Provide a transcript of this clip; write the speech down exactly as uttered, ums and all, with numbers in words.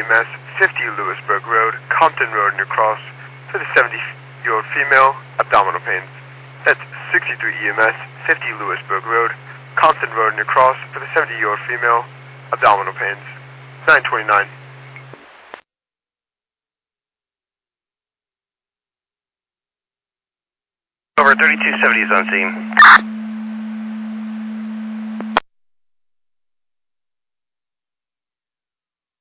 M S, fifty Lewisburg Road, Compton Road, New Cross, for the seventy-year-old female, abdominal pains. That's sixty-three E M S, fifty Lewisburg Road, Compton Road, New Cross, for the seventy-year-old female, abdominal pains. nine twenty-nine. Over thirty-two seventy is on scene.